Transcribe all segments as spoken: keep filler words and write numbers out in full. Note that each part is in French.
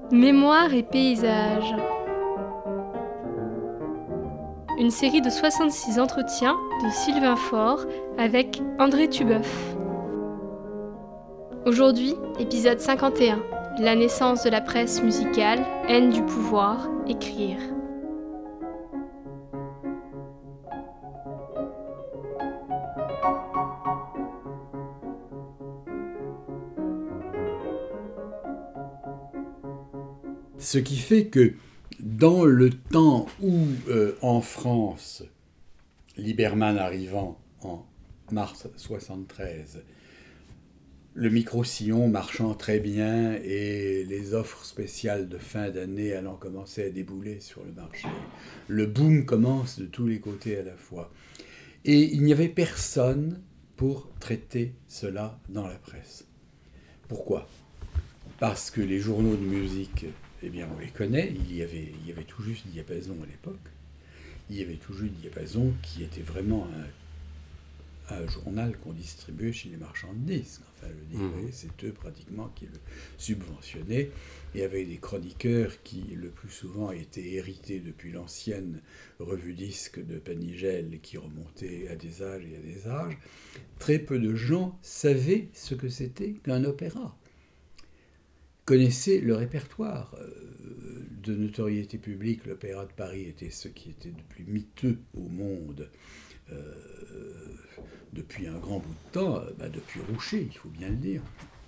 Mémoire et paysages. Une série de soixante-six entretiens de Sylvain Faure avec André Tubeuf. Aujourd'hui, épisode cinquante et un. La naissance de la presse musicale, haine du pouvoir, écrire. Ce qui fait que dans le temps où, euh, en France, Lieberman arrivant en mars soixante-treize, le micro-sillon marchant très bien et les offres spéciales de fin d'année allant commencer à débouler sur le marché, le boom commence de tous les côtés à la fois. Et il n'y avait personne pour traiter cela dans la presse. Pourquoi ? Parce que les journaux de musique, eh bien, on les connaît. Il y avait, il y avait tout juste Diapason à l'époque. Il y avait tout juste Diapason qui était vraiment un, un journal qu'on distribuait chez les marchands de disques. Enfin, le livret, mmh. c'est eux pratiquement qui le subventionnaient. Et avec des chroniqueurs qui, le plus souvent, étaient hérités depuis l'ancienne revue disque de Panigel qui remontait à des âges et à des âges. Très peu de gens savaient ce que c'était qu'un opéra. Connaissait le répertoire de notoriété publique. L'Opéra de Paris était ce qui était le plus miteux au monde euh, depuis un grand bout de temps, bah depuis Roucher, il faut bien le dire.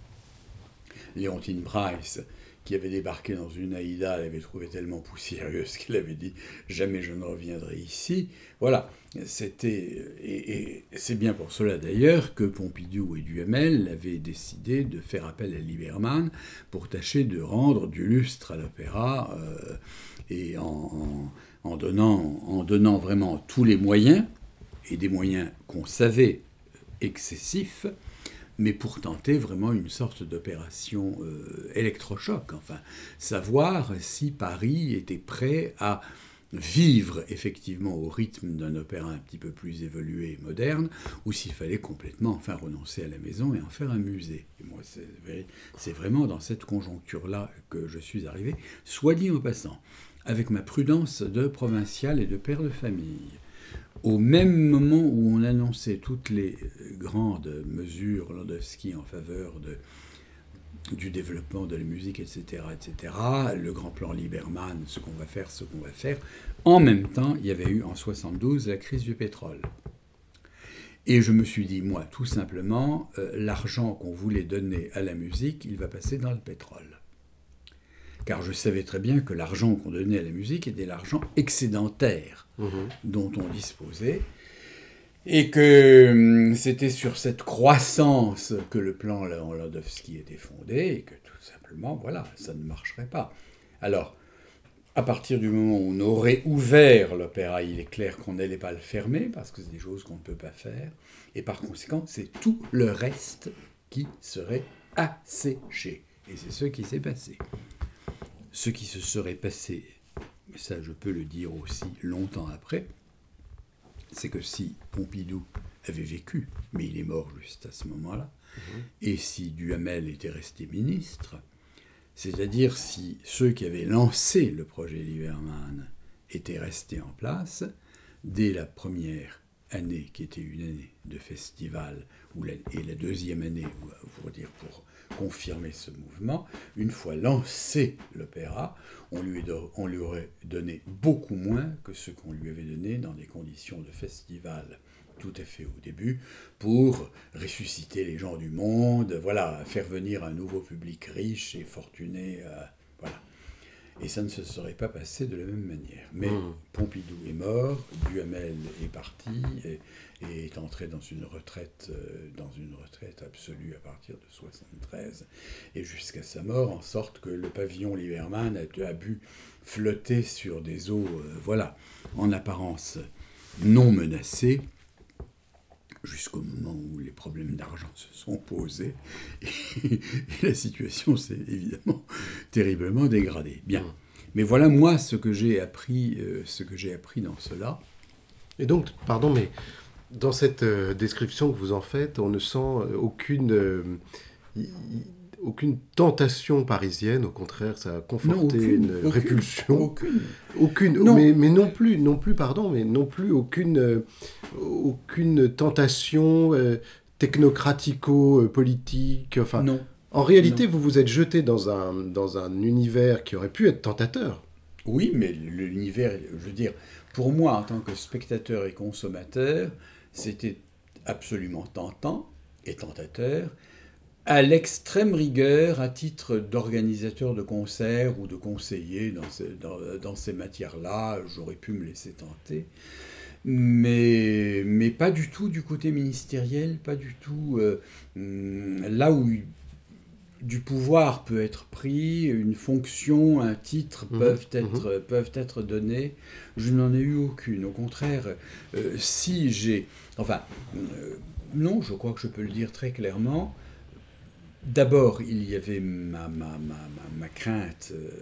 Léontine Price, qui avait débarqué dans une Aïda, elle avait trouvé tellement poussiéreuse qu'elle avait dit « jamais je ne reviendrai ici ». Voilà, c'était... Et, et c'est bien pour cela d'ailleurs que Pompidou et Duhamel avaient décidé de faire appel à Lieberman pour tâcher de rendre du lustre à l'opéra euh, et en, en, en, donnant, en donnant vraiment tous les moyens, et des moyens qu'on savait excessifs, mais pour tenter vraiment une sorte d'opération euh, électrochoc, enfin, savoir si Paris était prêt à vivre effectivement au rythme d'un opéra un petit peu plus évolué et moderne, ou s'il fallait complètement enfin renoncer à la maison et en faire un musée. Et moi, c'est, c'est vraiment dans cette conjoncture-là que je suis arrivé, soit dit en passant, avec ma prudence de provincial et de père de famille. Au même moment où on annonçait toutes les grandes mesures Landowski en faveur de, du développement de la musique, et cetera, et cetera, le grand plan Lieberman, ce qu'on va faire, ce qu'on va faire, en même temps, il y avait eu en soixante-douze la crise du pétrole. Et je me suis dit, moi, tout simplement, euh, l'argent qu'on voulait donner à la musique, il va passer dans le pétrole. Car je savais très bien que l'argent qu'on donnait à la musique était l'argent excédentaire mmh. dont on disposait, et que hum, c'était sur cette croissance que le plan Landowski était fondé, et que tout simplement, voilà, ça ne marcherait pas. Alors, à partir du moment où on aurait ouvert l'opéra, il est clair qu'on n'allait pas le fermer, parce que c'est des choses qu'on ne peut pas faire, et par conséquent, c'est tout le reste qui serait asséché. Et c'est ce qui s'est passé. Ce qui se serait passé, mais ça je peux le dire aussi longtemps après, c'est que si Pompidou avait vécu, mais il est mort juste à ce moment-là, mmh. et si Duhamel était resté ministre, c'est-à-dire si ceux qui avaient lancé le projet Lieberman étaient restés en place, dès la première année, qui était une année de festival, ou la, et la deuxième année, pour dire pour confirmer ce mouvement, une fois lancé l'opéra, on lui, on lui aurait donné beaucoup moins que ce qu'on lui avait donné dans des conditions de festival tout à fait au début, pour ressusciter les gens du monde, voilà, faire venir un nouveau public riche et fortuné, euh, voilà. Et ça ne se serait pas passé de la même manière. Mais mmh. Pompidou est mort, Duhamel est parti et, et est entré dans une retraite, euh, dans une retraite absolue à partir de soixante-treize et jusqu'à sa mort, en sorte que le pavillon Lieberman a, a pu flotter sur des eaux, euh, voilà, en apparence non menacées, jusqu'au moment où les problèmes d'argent se sont posés et, et la situation s'est évidemment terriblement dégradée. Bien. Mais voilà, moi, ce que j'ai appris, euh, ce que j'ai appris dans cela. Et donc, pardon, mais dans cette euh, description que vous en faites, on ne sent euh, aucune... Euh, y, aucune tentation parisienne, au contraire, ça a conforté non, aucune, une aucune, répulsion. Aucune. Aucune. Non. Mais, mais non plus, non plus, pardon, mais non plus aucune, euh, aucune tentation euh, technocratico-politique. Enfin, non. En réalité, non. vous vous êtes jeté dans un, dans un univers qui aurait pu être tentateur. Oui, mais l'univers, je veux dire, pour moi, en tant que spectateur et consommateur, c'était absolument tentant et tentateur, à l'extrême rigueur, à titre d'organisateur de concerts ou de conseiller dans ces, dans, dans ces matières-là, j'aurais pu me laisser tenter, mais, mais pas du tout du côté ministériel, pas du tout euh, là où du pouvoir peut être pris, une fonction, un titre Mmh, peuvent être, mmh. peuvent être donnés. Je n'en ai eu aucune. Au contraire, euh, si j'ai... Enfin, euh, non, je crois que je peux le dire très clairement. D'abord, il y avait ma, ma, ma, ma, ma crainte, euh,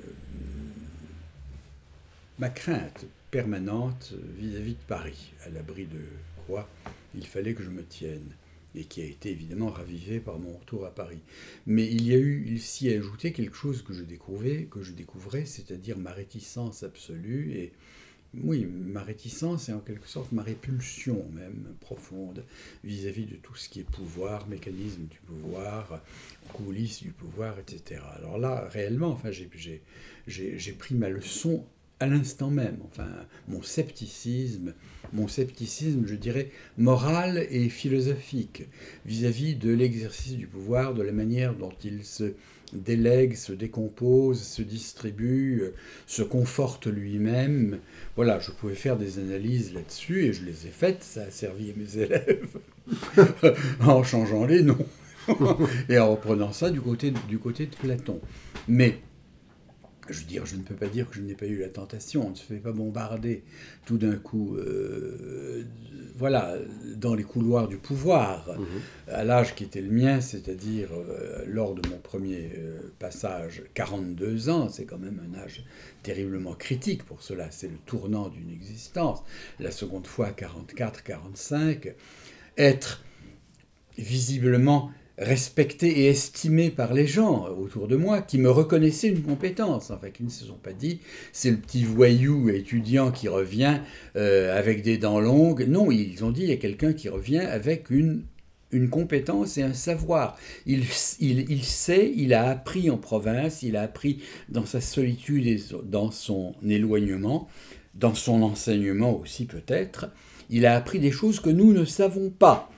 ma crainte permanente vis-à-vis de Paris, à l'abri de quoi il fallait que je me tienne, et qui a été évidemment ravivé par mon retour à Paris. Mais il y a eu, il s'y a ajouté quelque chose que je découvrais, que je découvrais, c'est-à-dire ma réticence absolue, et oui, ma réticence et en quelque sorte ma répulsion même profonde vis-à-vis de tout ce qui est pouvoir, mécanisme du pouvoir, coulisses du pouvoir, et cetera. Alors là, réellement, enfin, j'ai, j'ai, j'ai, j'ai pris ma leçon à l'instant même. Enfin, mon scepticisme, mon scepticisme, je dirais, moral et philosophique vis-à-vis de l'exercice du pouvoir, de la manière dont il se délègue, se décompose, se distribue, se conforte lui-même. Voilà, je pouvais faire des analyses là-dessus et je les ai faites, ça a servi à mes élèves en changeant les noms et en reprenant ça du côté, du côté de Platon. Mais je veux dire, je ne peux pas dire que je n'ai pas eu la tentation, on ne se fait pas bombarder tout d'un coup, euh, voilà, dans les couloirs du pouvoir, mmh. à l'âge qui était le mien, c'est-à-dire euh, lors de mon premier euh, passage, quarante-deux ans, c'est quand même un âge terriblement critique pour cela, c'est le tournant d'une existence. La seconde fois, quarante-quatre quarante-cinq, être visiblement respecté et estimé par les gens autour de moi, qui me reconnaissaient une compétence, enfin, qui ne se sont pas dit « c'est le petit voyou étudiant qui revient euh, avec des dents longues ». Non, ils ont dit « il y a quelqu'un qui revient avec une, une compétence et un savoir ». Il, il, il sait, il a appris en province, il a appris dans sa solitude et dans son éloignement, dans son enseignement aussi peut-être, il a appris des choses que nous ne savons pas.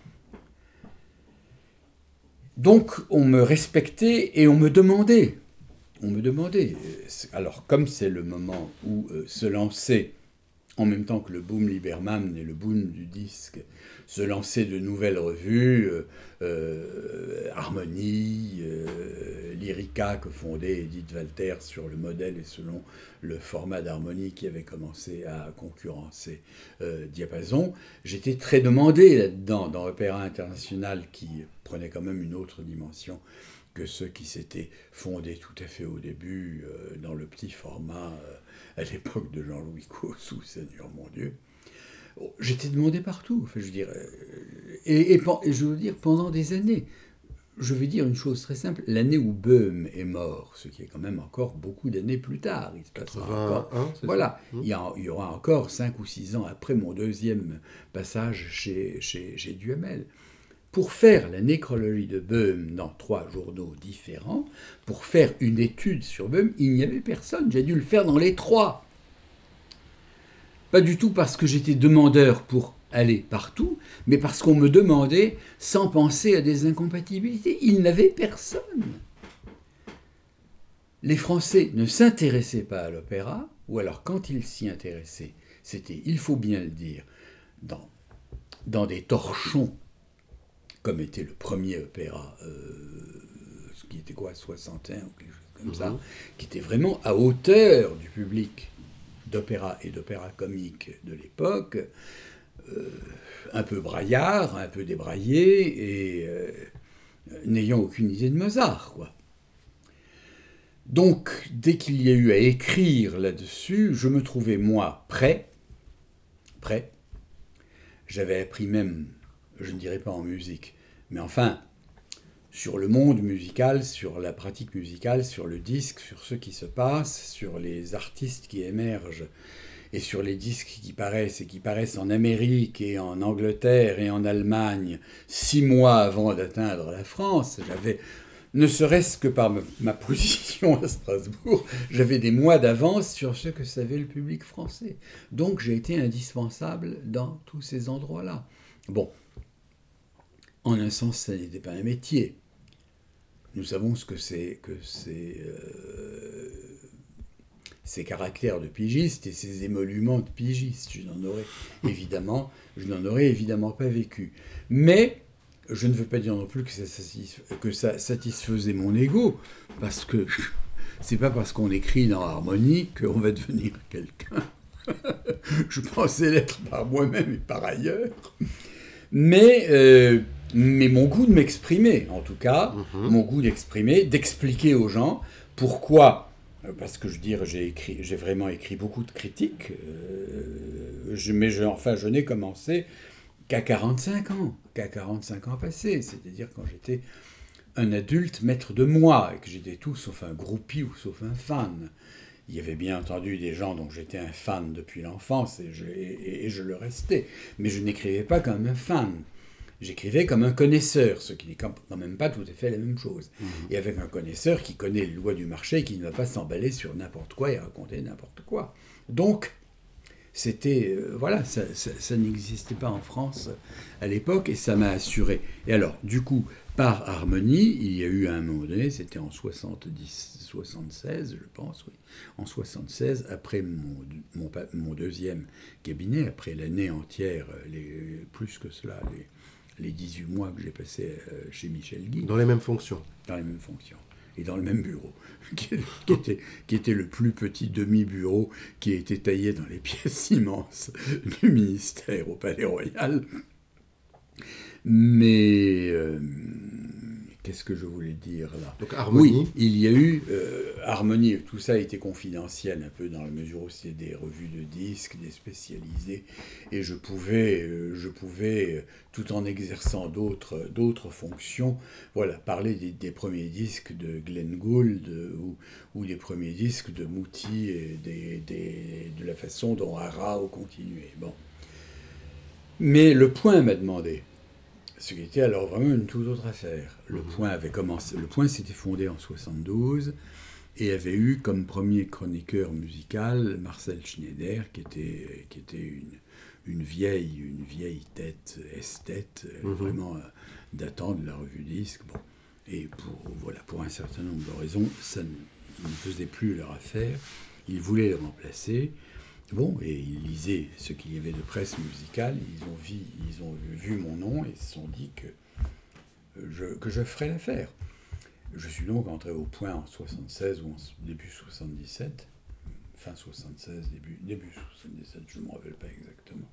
Donc, on me respectait et on me demandait. On me demandait. Alors, comme c'est le moment où euh, se lancer, en même temps que le boom Lieberman et le boom du disque, se lancer de nouvelles revues, euh, euh, Harmonie, euh, Lyrica, que fondait Edith Walter sur le modèle et selon le format d'Harmonie qui avait commencé à concurrencer euh, Diapason. J'étais très demandé là-dedans, dans Opéra International, qui prenait quand même une autre dimension que ceux qui s'étaient fondés tout à fait au début euh, dans le petit format euh, à l'époque de Jean-Louis Cossou, Seigneur mon Dieu. J'étais demandé partout, enfin, je veux dire, et, et, et je veux dire pendant des années. Je vais dire une chose très simple, l'année où Böhm est mort, ce qui est quand même encore beaucoup d'années plus tard, il se passera encore. Voilà, il y, a, il y aura encore cinq ou six ans après mon deuxième passage chez, chez, chez Duhamel. Pour faire la nécrologie de Böhm dans trois journaux différents, pour faire une étude sur Böhm, il n'y avait personne, j'ai dû le faire dans les trois. Pas du tout parce que j'étais demandeur pour aller partout, mais parce qu'on me demandait sans penser à des incompatibilités. Il n'avait personne. Les Français ne s'intéressaient pas à l'opéra, ou alors quand ils s'y intéressaient, c'était, il faut bien le dire, dans, dans des torchons, comme était le premier opéra, euh, ce qui était quoi, soixante et un ou quelque chose comme mmh. ça, qui était vraiment à hauteur du public d'opéra et d'opéra comique de l'époque, euh, un peu braillard, un peu débraillé, et euh, n'ayant aucune idée de Mozart, quoi. Donc, dès qu'il y a eu à écrire là-dessus, je me trouvais, moi, prêt, prêt. J'avais appris même, je ne dirais pas en musique, mais enfin, sur le monde musical, sur la pratique musicale, sur le disque, sur ce qui se passe, sur les artistes qui émergent et sur les disques qui paraissent et qui paraissent en Amérique et en Angleterre et en Allemagne six mois avant d'atteindre la France. J'avais, ne serait-ce que par ma position à Strasbourg, j'avais des mois d'avance sur ce que savait le public français. Donc j'ai été indispensable dans tous ces endroits-là. Bon, en un sens, ça n'était pas un métier. Nous savons ce que c'est que c'est... Euh, ces caractères de pigiste et ces émoluments de pigiste. Je n'en aurais évidemment, je n'en aurais évidemment pas vécu. Mais je ne veux pas dire non plus que ça, satisf- que ça satisfaisait mon ego, parce que c'est pas parce qu'on écrit dans Harmonie qu'on va devenir quelqu'un. Je pensais l'être par moi-même et par ailleurs. Mais, euh, mais mon goût de m'exprimer, en tout cas, mm-hmm. mon goût d'exprimer, d'expliquer aux gens pourquoi. Parce que je veux dire, j'ai, écrit, j'ai vraiment écrit beaucoup de critiques, euh, je, mais je, enfin, je n'ai commencé qu'à quarante-cinq ans, qu'à quarante-cinq ans passés, c'est-à-dire quand j'étais un adulte maître de moi, et que j'étais tout sauf un groupie ou sauf un fan. Il y avait bien entendu des gens dont j'étais un fan depuis l'enfance, et je, et, et je le restais, mais je n'écrivais pas comme un fan. J'écrivais comme un connaisseur, ce qui n'est quand même pas tout à fait la même chose. Mmh. Et avec un connaisseur qui connaît les lois du marché et qui ne va pas s'emballer sur n'importe quoi et raconter n'importe quoi. Donc, c'était... Euh, voilà, ça, ça, ça n'existait pas en France à l'époque et ça m'a assuré. Et alors, du coup, par Harmonie, il y a eu à un moment donné, c'était en soixante-dix, soixante-seize, je pense, oui, en soixante-seize, après mon, mon, mon deuxième cabinet, après l'année entière, les, plus que cela, les... les dix-huit mois que j'ai passés chez Michel Guy. Dans les mêmes fonctions. Dans les mêmes fonctions. Et dans le même bureau, qui, qui, était, qui était le plus petit demi-bureau qui a été taillé dans les pièces immenses du ministère au Palais Royal. Mais... Euh, qu'est-ce que je voulais dire là ? Donc Harmonie. Oui, il y a eu euh, Harmonie, tout ça a été confidentiel un peu dans la mesure où c'est des revues de disques, des spécialisés, et je pouvais, euh, je pouvais euh, tout en exerçant d'autres, d'autres fonctions, voilà, parler des, des premiers disques de Glenn Gould euh, ou, ou des premiers disques de Mouti et des, des, de la façon dont Arao continuait. Bon. Mais le Point m'a demandé. Ce qui était alors vraiment une toute autre affaire. Le Point avait commencé, le Point s'était fondé en soixante-douze et avait eu comme premier chroniqueur musical Marcel Schneider, qui était, qui était une, une, vieille, une vieille tête esthète, mmh. vraiment euh, datant de la revue Disque. Bon. Et pour, voilà, pour un certain nombre de raisons, ça ne, ne faisait plus leur affaire. Ils voulaient le remplacer. Bon, et ils lisaient ce qu'il y avait de presse musicale, ils ont vu, ils ont vu mon nom et se sont dit que je, que je ferais l'affaire. Je suis donc entré au Point en soixante-seize ou en début soixante-dix-sept, fin soixante-seize, début, début soixante-dix-sept, je ne me rappelle pas exactement.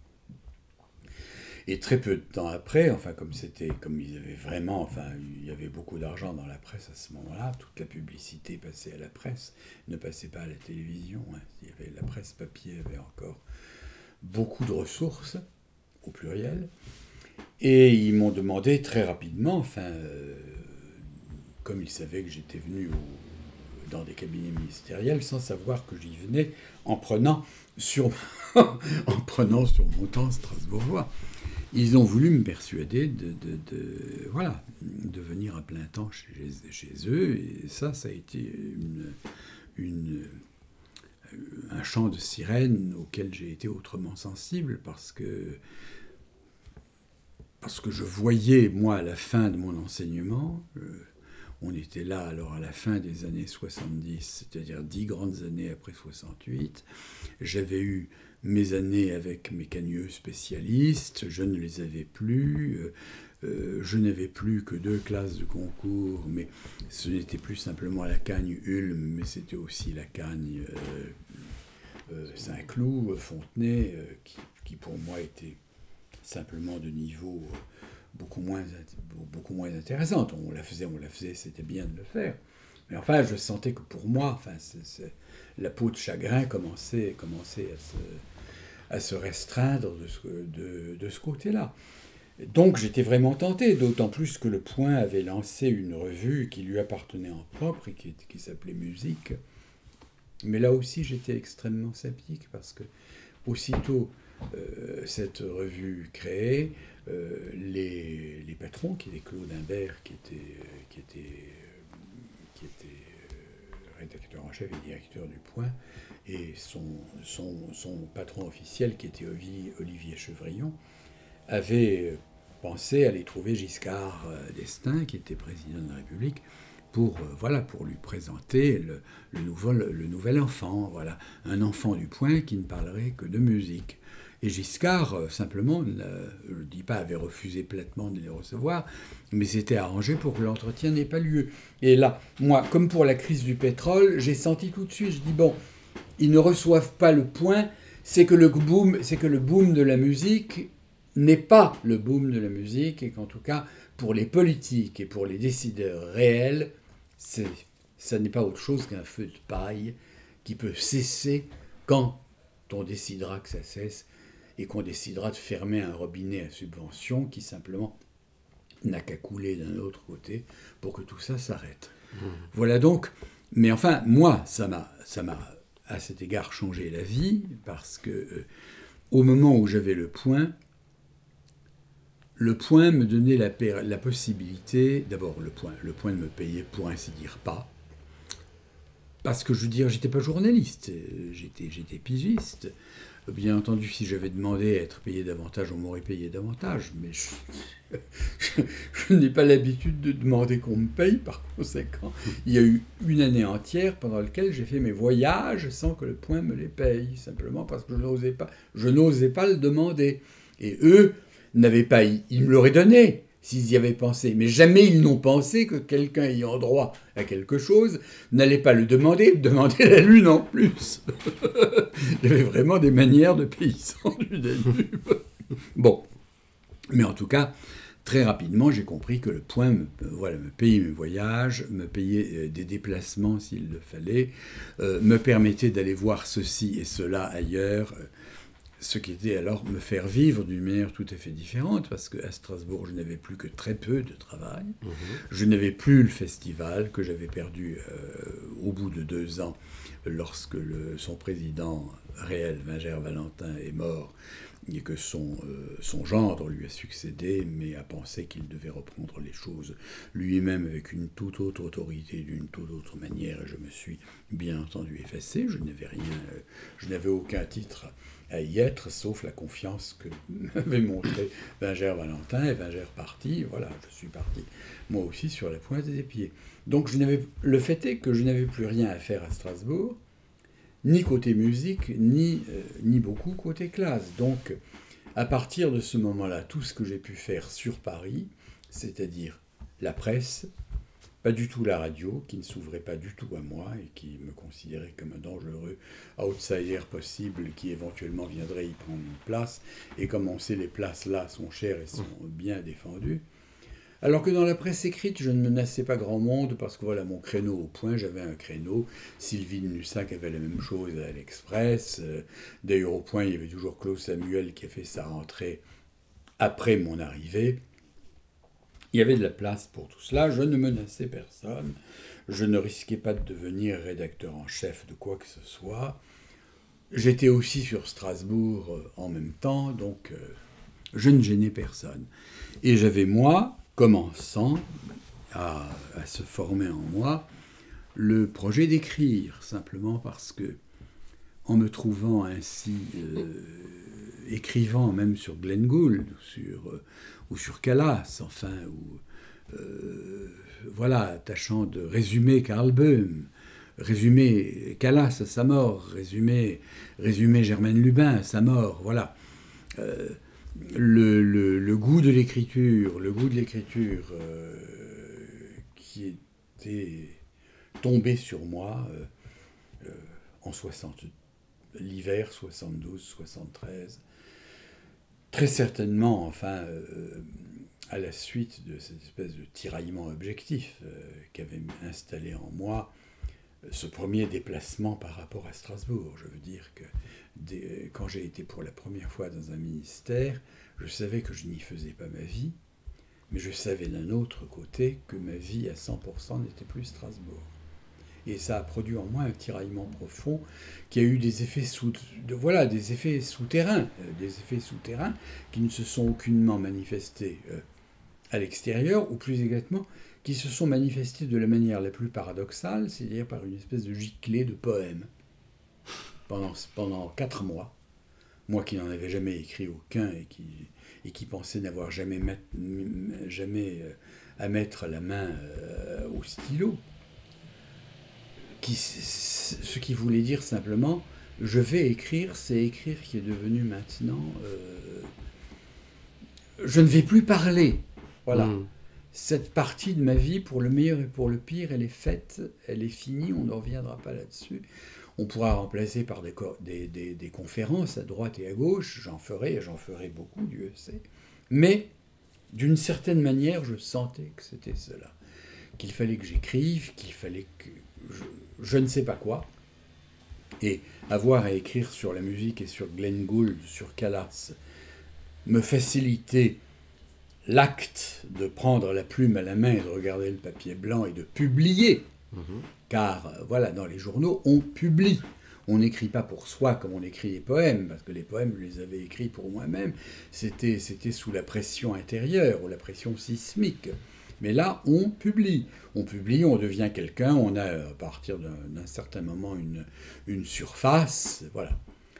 Et très peu de temps après, enfin comme c'était, comme ils avaient vraiment, enfin il y avait beaucoup d'argent dans la presse à ce moment-là, toute la publicité passait à la presse, ne passait pas à la télévision. Hein. Il y avait, la presse papier avait encore beaucoup de ressources, au pluriel, et ils m'ont demandé très rapidement, enfin, euh, comme ils savaient que j'étais venu au, dans des cabinets ministériels, sans savoir que j'y venais, en prenant sur, en prenant sur mon temps strasbourgeois. Ils ont voulu me persuader de, de, de, voilà, de venir à plein temps chez, chez eux, et ça, ça a été une, une, un chant de sirène auquel j'ai été autrement sensible, parce que, parce que je voyais, moi, à la fin de mon enseignement, euh, on était là alors à la fin des années soixante-dix, c'est-à-dire dix grandes années après soixante-huit, j'avais eu mes années avec mes cagneux spécialistes, je ne les avais plus, euh, euh, je n'avais plus que deux classes de concours, mais ce n'était plus simplement la cagne Ulm, mais c'était aussi la cagne euh, euh, Saint-Cloud, Fontenay, euh, qui, qui pour moi était simplement de niveau euh, beaucoup moins, beaucoup moins intéressante. On la faisait, on la faisait, c'était bien de le faire. Mais enfin, je sentais que pour moi, enfin, c'est, c'est, la peau de chagrin commençait, commençait à, se, à se restreindre de ce, de, de ce côté-là. Donc j'étais vraiment tenté, d'autant plus que Le Point avait lancé une revue qui lui appartenait en propre et qui, qui s'appelait Musique. Mais là aussi j'étais extrêmement sceptique parce que aussitôt euh, cette revue créée, euh, les, les patrons, qui étaient Claude Imbert, qui était, qui était, qui était euh, rédacteur en chef et directeur du Point, et son, son, son patron officiel, qui était Olivier Chevrillon, avait pensé aller trouver Giscard d'Estaing, qui était président de la République, pour, euh, voilà, pour lui présenter le, le, nouvel, le nouvel enfant, voilà, un enfant du Point qui ne parlerait que de musique. Et Giscard, euh, simplement, ne, je ne dis pas avait refusé platement de les recevoir, mais s'était arrangé pour que l'entretien n'ait pas lieu. Et là, moi, comme pour la crise du pétrole, j'ai senti tout de suite, je dis, bon, ils ne reçoivent pas le Point, c'est que le boom, c'est que le boom de la musique n'est pas le boom de la musique, et qu'en tout cas, pour les politiques et pour les décideurs réels, c'est, ça n'est pas autre chose qu'un feu de paille qui peut cesser quand on décidera que ça cesse et qu'on décidera de fermer un robinet à subvention qui simplement n'a qu'à couler d'un autre côté pour que tout ça s'arrête. Mmh. Voilà donc, mais enfin, moi, ça m'a, ça m'a à cet égard changé la vie parce que euh, au moment où j'avais le Point, Le Point me donnait la, la possibilité, d'abord le Point, le Point ne me payait pour ainsi dire pas, parce que je veux dire, j'étais pas journaliste, j'étais, j'étais pigiste. Bien entendu, si j'avais demandé à être payé davantage, on m'aurait payé davantage, mais je, je, je n'ai pas l'habitude de demander qu'on me paye, par conséquent. Il y a eu une année entière pendant laquelle j'ai fait mes voyages sans que le Point me les paye, simplement parce que je n'osais pas, je n'osais pas le demander. Et eux n'avaient pas, ils me l'auraient donné s'ils y avaient pensé, mais jamais ils n'ont pensé que quelqu'un ayant droit à quelque chose n'allait pas le demander, demander la lune en plus. Il y avait vraiment des manières de paysans du Danube. Bon, mais en tout cas, très rapidement, j'ai compris que le Point me, voilà, me payait mes voyages, me payait des déplacements s'il le fallait, euh, me permettait d'aller voir ceci et cela ailleurs, euh, ce qui était alors me faire vivre d'une manière tout à fait différente, parce qu'à Strasbourg, je n'avais plus que très peu de travail. Mmh. Je n'avais plus le festival que j'avais perdu euh, au bout de deux ans, lorsque le, son président réel, Vinger Valentin, est mort, et que son, euh, son gendre lui a succédé, mais a pensé qu'il devait reprendre les choses lui-même avec une toute autre autorité, d'une toute autre manière, et je me suis bien entendu effacé. Je n'avais rien, euh, je n'avais aucun titre à y être, sauf la confiance que m'avait montré Vinger Valentin, et Vinger parti, voilà, je suis parti, moi aussi, sur la pointe des pieds. Donc je n'avais, le fait est que je n'avais plus rien à faire à Strasbourg, ni côté musique, ni, euh, ni beaucoup côté classe. Donc, à partir de ce moment-là, tout ce que j'ai pu faire sur Paris, c'est-à-dire la presse, pas du tout la radio, qui ne s'ouvrait pas du tout à moi et qui me considérait comme un dangereux outsider possible qui éventuellement viendrait y prendre une place. Et comme on sait, les places là sont chères et sont bien défendues. Alors que dans la presse écrite, je ne menaçais pas grand monde parce que voilà, mon créneau au Point, j'avais un créneau. Sylvie de Nussac avait la même chose à l'Express. D'ailleurs, au Point, il y avait toujours Claude Samuel qui a fait sa rentrée après mon arrivée. Il y avait de la place pour tout cela. Je ne menaçais personne. Je ne risquais pas de devenir rédacteur en chef de quoi que ce soit. J'étais aussi sur Strasbourg en même temps, donc je ne gênais personne. Et j'avais, moi, commençant à, à se former en moi, le projet d'écrire, simplement parce que, en me trouvant ainsi euh, écrivant même sur Glenn Gould, ou sur, euh, ou sur Callas, enfin, ou euh, voilà, tâchant de résumer Karl Böhm, résumer Callas à sa mort, résumer, résumer Germaine Lubin à sa mort, voilà. Euh, Le, le, le goût de l'écriture, le goût de l'écriture euh, qui était tombé sur moi euh, euh, en soixante, l'hiver soixante-douze soixante-treize, très certainement, enfin, euh, à la suite de cette espèce de tiraillement objectif euh, qu'avait installé en moi ce premier déplacement par rapport à Strasbourg. Je veux dire que dès, quand j'ai été pour la première fois dans un ministère, je savais que je n'y faisais pas ma vie, mais je savais d'un autre côté que ma vie à cent pour cent n'était plus Strasbourg. Et ça a produit en moi un tiraillement profond qui a eu des effets, sous, de, voilà, des effets souterrains, euh, des effets souterrains qui ne se sont aucunement manifestés euh, à l'extérieur, ou plus exactement, qui se sont manifestés de la manière la plus paradoxale, c'est-à-dire par une espèce de giclée de poèmes pendant, pendant quatre mois. Moi qui n'en avais jamais écrit aucun et qui, et qui pensais n'avoir jamais, met, jamais euh, à mettre la main euh, au stylo. Qui, ce qui voulait dire simplement, je vais écrire, c'est écrire qui est devenu maintenant, euh, je ne vais plus parler. Voilà. Mmh. Cette partie de ma vie, pour le meilleur et pour le pire, elle est faite, elle est finie, on ne reviendra pas là-dessus. On pourra remplacer par des, des, des, des conférences à droite et à gauche, j'en ferai, et j'en ferai beaucoup, Dieu sait. Mais, d'une certaine manière, je sentais que c'était cela. Qu'il fallait que j'écrive, qu'il fallait que... Je, je ne sais pas quoi. Et avoir à écrire sur la musique et sur Glenn Gould, sur Callas, me facilitait l'acte de prendre la plume à la main et de regarder le papier blanc et de publier. Mmh. Car, voilà, dans les journaux, on publie. On n'écrit pas pour soi comme on écrit les poèmes, parce que les poèmes, je les avais écrits pour moi-même. C'était, c'était sous la pression intérieure ou la pression sismique. Mais là, on publie. On publie, on devient quelqu'un, on a, à partir d'un, d'un certain moment, une, une surface, voilà.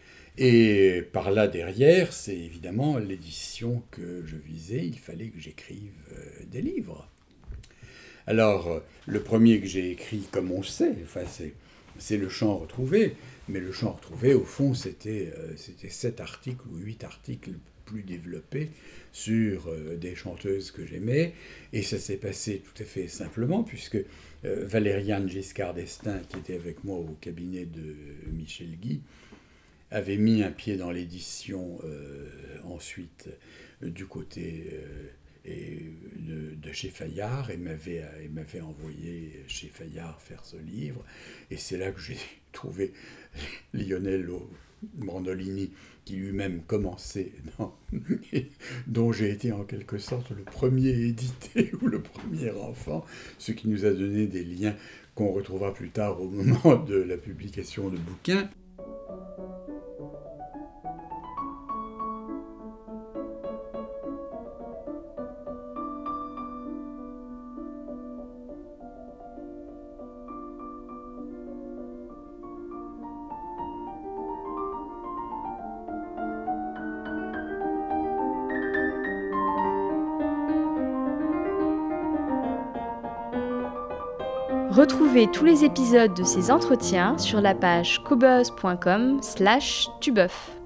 Et par là, derrière, c'est évidemment l'édition que je visais. Il fallait que j'écrive euh, des livres. Alors, euh, le premier que j'ai écrit, comme on sait, enfin, c'est, c'est Le Chant retrouvé. Mais Le Chant retrouvé, au fond, c'était, euh, c'était sept articles ou huit articles plus développés sur euh, des chanteuses que j'aimais. Et ça s'est passé tout à fait simplement, puisque euh, Valériane Giscard d'Estaing, qui était avec moi au cabinet de Michel Guy, avait mis un pied dans l'édition euh, ensuite euh, du côté euh, et de, de chez Fayard et m'avait, et m'avait envoyé chez Fayard faire ce livre. Et c'est là que j'ai trouvé Lionel Brandolini, qui lui-même commençait, dans, dont j'ai été en quelque sorte le premier édité ou le premier enfant, ce qui nous a donné des liens qu'on retrouvera plus tard au moment de la publication de bouquins. Retrouvez tous les épisodes de ces entretiens sur la page cobuzz point com slash tubeuf.